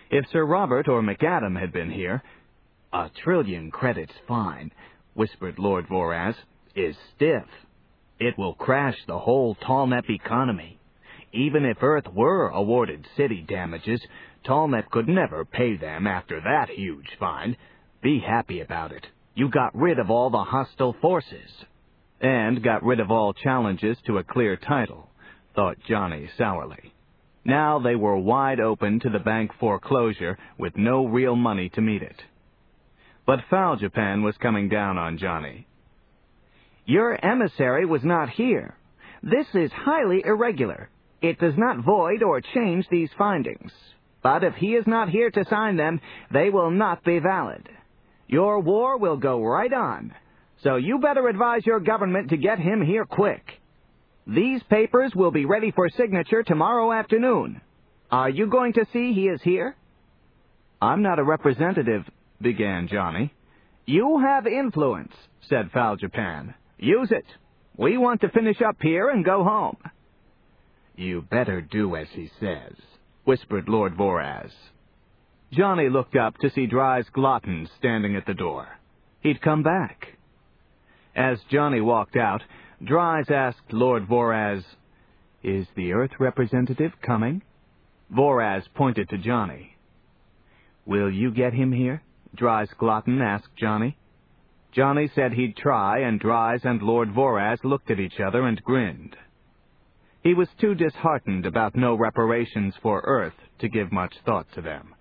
If Sir Robert or McAdam had been here, "A trillion credits fine," whispered Lord Voraz, "is stiff. It will crash the whole Tallnepp economy. Even if Earth were awarded city damages, Tallnepp could never pay them after that huge fine. Be happy about it. You got rid of all the hostile forces." And got rid of all challenges to a clear title, thought Johnny sourly. Now they were wide open to the bank foreclosure with no real money to meet it. But Foul Japan was coming down on Johnny. "Your emissary was not here. This is highly irregular. It does not void or change these findings. But if he is not here to sign them, they will not be valid. Your war will go right on, so you better advise your government to get him here quick. These papers will be ready for signature tomorrow afternoon. Are you going to see he is here?" "I'm not a representative," began Johnny. "You have influence," said Foul Japan. "Use it. We want to finish up here and go home." "You better do as he says," whispered Lord Voraz. Johnny looked up to see Dries Glotton standing at the door. He'd come back. As Johnny walked out, Dries asked Lord Voraz, "Is the Earth representative coming?" Voraz pointed to Johnny. "Will you get him here?" Dries Glotton asked Johnny. Johnny said he'd try, and Dries and Lord Voraz looked at each other and grinned. He was too disheartened about no reparations for Earth to give much thought to them.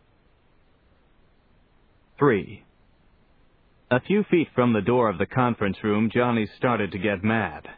3. A few feet from the door of the conference room, Johnny started to get mad.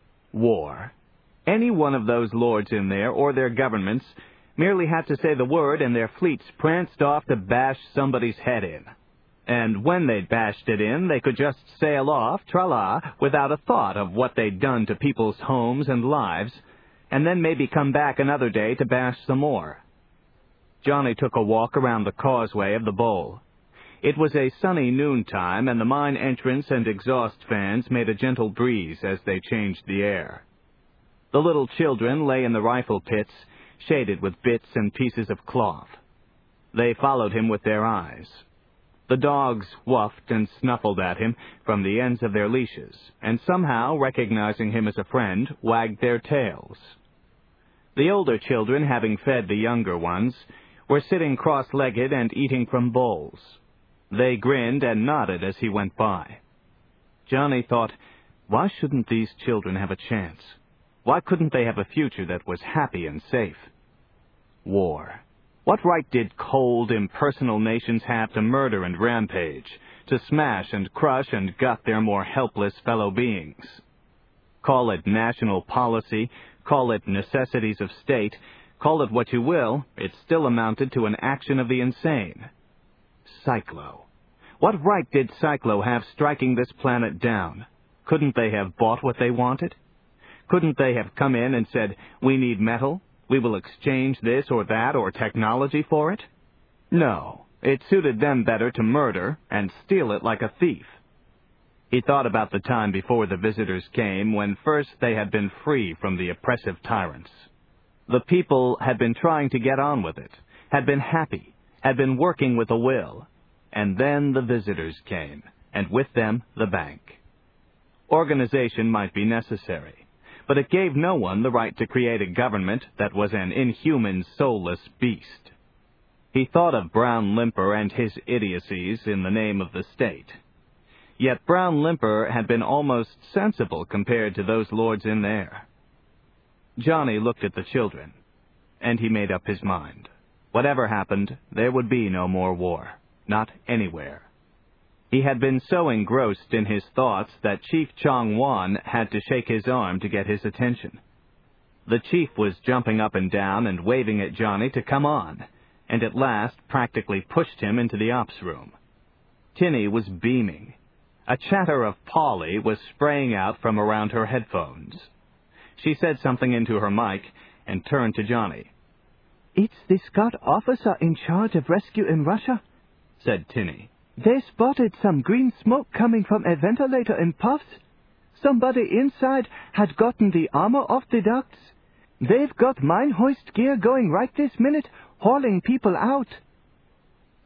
War. Any one of those lords in there, or their governments, merely had to say the word and their fleets pranced off to bash somebody's head in. And when they'd bashed it in, they could just sail off, tra-la, without a thought of what they'd done to people's homes and lives, and then maybe come back another day to bash some more. Johnny took a walk around the causeway of the bowl. It was a sunny noontime, and the mine entrance and exhaust fans made a gentle breeze as they changed the air. The little children lay in the rifle pits, shaded with bits and pieces of cloth. They followed him with their eyes. The dogs wuffed and snuffled at him from the ends of their leashes, and somehow, recognizing him as a friend, wagged their tails. The older children, having fed the younger ones, were sitting cross-legged and eating from bowls. They grinned and nodded as he went by. Johnny thought, why shouldn't these children have a chance? Why couldn't they have a future that was happy and safe? War. What right did cold, impersonal nations have to murder and rampage, to smash and crush and gut their more helpless fellow beings? Call it national policy, call it necessities of state, call it what you will, it still amounted to an action of the insane. Cyclo. What right did Cyclo have striking this planet down? Couldn't they have bought what they wanted? Couldn't they have come in and said, we need metal? We will exchange this or that or technology for it? No, it suited them better to murder and steal it like a thief. He thought about the time before the visitors came, when first they had been free from the oppressive tyrants. The people had been trying to get on with it, had been happy, had been working with a will, and then the visitors came, and with them the bank. Organization might be necessary, but it gave no one the right to create a government that was an inhuman, soulless beast. He thought of Brown Limper and his idiocies in the name of the state. Yet Brown Limper had been almost sensible compared to those lords in there. Johnny looked at the children, and he made up his mind. Whatever happened, there would be no more war, not anywhere. He had been so engrossed in his thoughts that Chief Chong Wan had to shake his arm to get his attention. The chief was jumping up and down and waving at Johnny to come on, and at last practically pushed him into the ops room. Tinny was beaming. A chatter of Polly was spraying out from around her headphones. She said something into her mic and turned to Johnny. "It's the Scot officer in charge of rescue in Russia," said Tinny. "They spotted some green smoke coming from a ventilator in puffs. Somebody inside had gotten the armor off the ducts. They've got mine hoist gear going right this minute, hauling people out.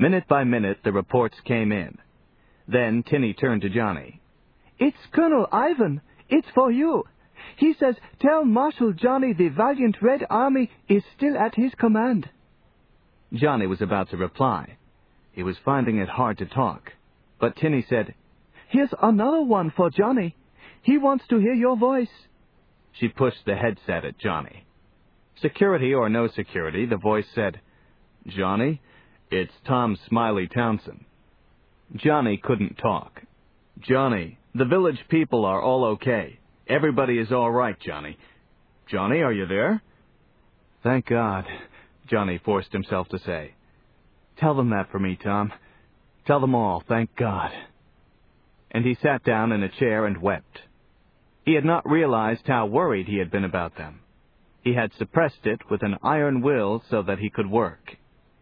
Minute by minute, the reports came in. Then Tinny turned to Johnny. "It's Colonel Ivan. It's for you. He says, tell Marshal Johnny the valiant Red Army is still at his command." Johnny was about to reply. He was finding it hard to talk. But Tinny said, "Here's another one for Johnny. He wants to hear your voice." She pushed the headset at Johnny. Security or no security, the voice said, "Johnny, it's Tom Smiley Townsend." Johnny couldn't talk. "Johnny, the village people are all okay. Everybody is all right, Johnny. Johnny, are you there?" "Thank God," Johnny forced himself to say. "Tell them that for me, Tom. Tell them all, thank God." And he sat down in a chair and wept. He had not realized how worried he had been about them. He had suppressed it with an iron will so that he could work.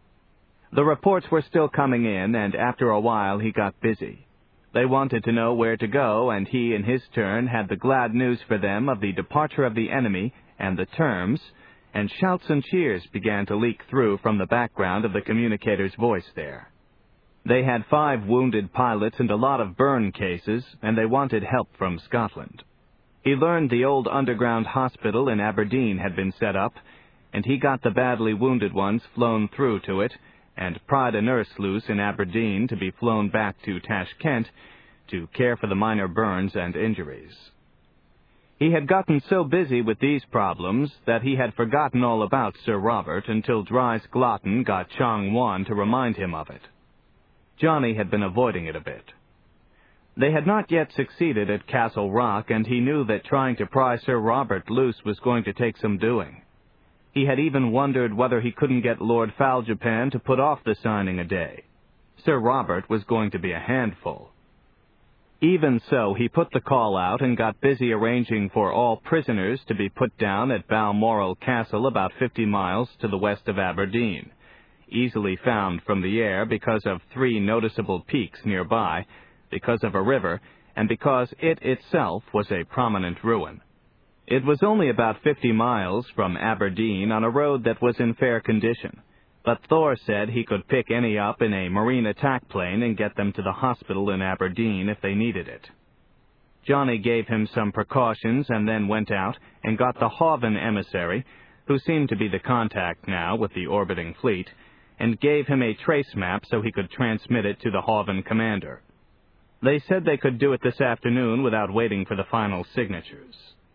The reports were still coming in, and after a while he got busy. They wanted to know where to go, and he, in his turn, had the glad news for them of the departure of the enemy and the terms, and shouts and cheers began to leak through from the background of the communicator's voice there. They had 5 wounded pilots and a lot of burn cases, and they wanted help from Scotland. He learned the old underground hospital in Aberdeen had been set up, and he got the badly wounded ones flown through to it, and pried a nurse loose in Aberdeen to be flown back to Tashkent to care for the minor burns and injuries. He had gotten so busy with these problems that he had forgotten all about Sir Robert until Dries Glotton got Chong Wan to remind him of it. Johnny had been avoiding it a bit. They had not yet succeeded at Castle Rock, and he knew that trying to pry Sir Robert loose was going to take some doing. He had even wondered whether he couldn't get Lord Faljapan to put off the signing a day. Sir Robert was going to be a handful. Even so, he put the call out and got busy arranging for all prisoners to be put down at Balmoral Castle, about 50 miles to the west of Aberdeen, easily found from the air because of 3 noticeable peaks nearby, because of a river, and because it itself was a prominent ruin. It was only about 50 miles from Aberdeen on a road that was in fair condition, but Thor said he could pick any up in a marine attack plane and get them to the hospital in Aberdeen if they needed it. Johnny gave him some precautions and then went out and got the Hoven emissary, who seemed to be the contact now with the orbiting fleet, and gave him a trace map so he could transmit it to the Hoven commander. They said they could do it this afternoon without waiting for the final signatures.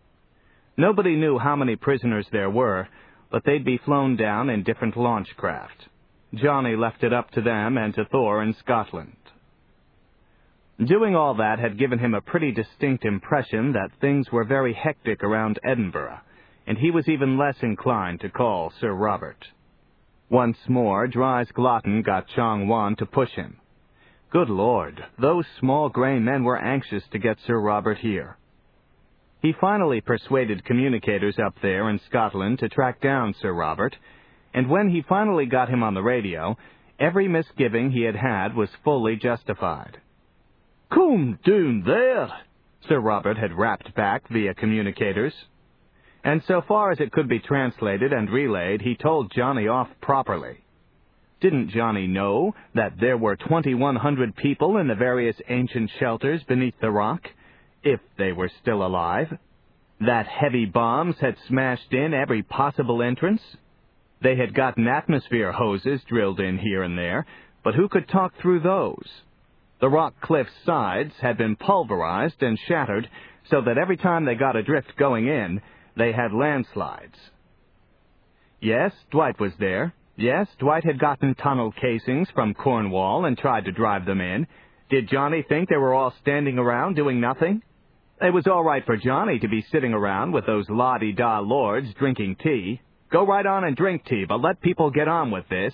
Nobody knew how many prisoners there were, but they'd be flown down in different launch craft. Johnny left it up to them and to Thor in Scotland. Doing all that had given him a pretty distinct impression that things were very hectic around Edinburgh, and he was even less inclined to call Sir Robert. Once more, Dries Glotton got Chong Wan to push him. Good Lord, those small grey men were anxious to get Sir Robert here. He finally persuaded communicators up there in Scotland to track down Sir Robert, and when he finally got him on the radio, every misgiving he had had was fully justified. "Come down there," Sir Robert had rapped back via communicators. And so far as it could be translated and relayed, he told Johnny off properly. Didn't Johnny know that there were 2,100 people in the various ancient shelters beneath the rock, if they were still alive? That heavy bombs had smashed in every possible entrance? They had gotten atmosphere hoses drilled in here and there, but who could talk through those? The rock cliff's sides had been pulverized and shattered so that every time they got a drift going in, they had landslides. Yes, Dwight was there. Yes, Dwight had gotten tunnel casings from Cornwall and tried to drive them in. Did Johnny think they were all standing around doing nothing? It was all right for Johnny to be sitting around with those la-di-da lords drinking tea. Go right on and drink tea, but let people get on with this.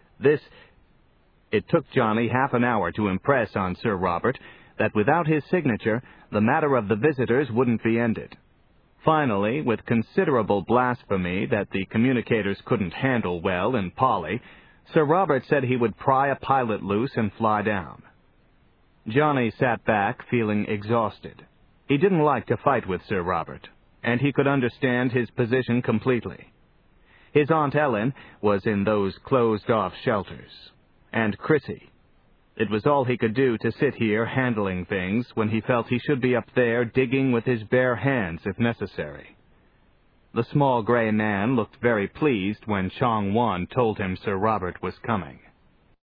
It took Johnny half an hour to impress on Sir Robert that without his signature, the matter of the visitors wouldn't be ended. Finally, with considerable blasphemy that the communicators couldn't handle well in Polly, Sir Robert said he would pry a pilot loose and fly down. Johnny sat back, feeling exhausted. He didn't like to fight with Sir Robert, and he could understand his position completely. His Aunt Ellen was in those closed-off shelters, and Chrissy. It was all he could do to sit here handling things when he felt he should be up there digging with his bare hands if necessary. The small gray man looked very pleased when Chong Wan told him Sir Robert was coming.